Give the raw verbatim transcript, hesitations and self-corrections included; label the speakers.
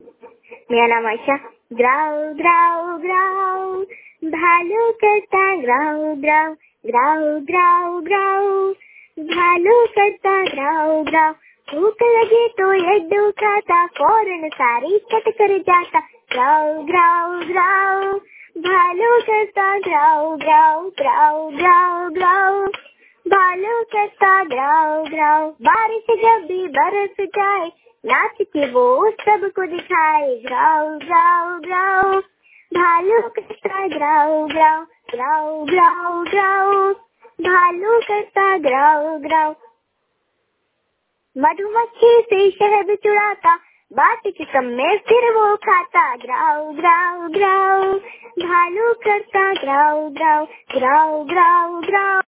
Speaker 1: मेरा नाम आयशा। ग्राउ ग्राउ ग्राउ भालू करता ग्राउ ग्राउ ग्राउ ग्राउ ग्राउ भालू करता ग्राउ ग्राउ। भूख लगे तो लड्डू खाता, फौरन सारी कट कर जाता। ग्राउ ग्राउ ग्राउ भालू करता ग्राउ ग्राउ ग्राउ ग्राउ ग्राउ भालू करता ग्राउ ग्राउ। बारिश जब भी बरस जाए, नाच के वो सबको दिखाए। ग्राउ ग्राउ ग्राउ भालू करता ग्राउ ग्राउ ग्राउ ग्राउ ग्राउ भालू करता ग्राउ ग्राउ। मधुमक्खी से शहद चुराता, बाटी के कम में फिर वो खाता। ग्राउ ग्राउ ग्राउ भालू करता ग्राउ ग्राउ ग्राउ ग्राउ ग्राउ।